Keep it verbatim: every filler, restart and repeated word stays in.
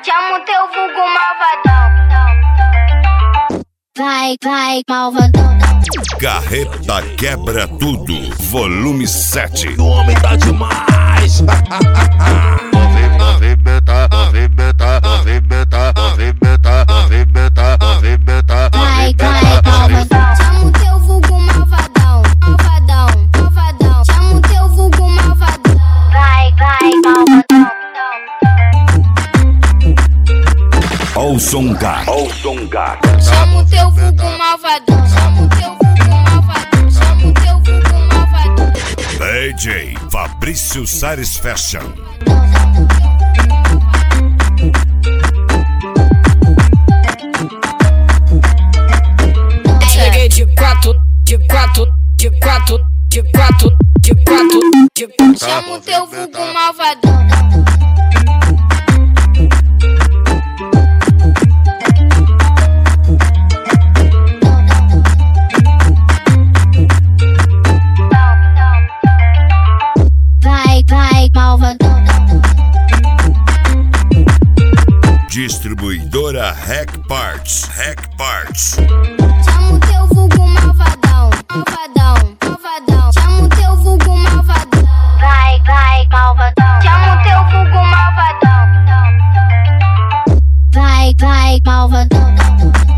Chama o teu vulgo malvadão. Vai, vai, malvadão. Carreta quebra tudo, volume sete. O homem tá demais. Movimenta, movimenta, movimenta, movimenta, movimenta, movimenta. Vai, vai, malvadão. Chama o teu vulgo malvadão, malvadão, malvadão. Chama o teu vulgo malvadão. Vai, vai, malvadão. Olson Gak. Olson Gak. Chama o teu vulgo malvadão. Chama o teu vulgo malvadão. Chama o teu vulgo malvadão. D J Fabrício Sares Fashion. Cheguei de quatro, de quatro, de quatro, de quatro, de quatro, de quatro. Chama o teu vulgo malvadão. Vai, vai, malvadão. Distribuidora Rec Parts. Rec Parts. Chama o teu vulgo malvadão, malvadão, malvadão. Chama o teu vulgo malvadão. Vai, vai, malvadão. Chama o teu vulgo malvadão. Vai, vai, malvadão.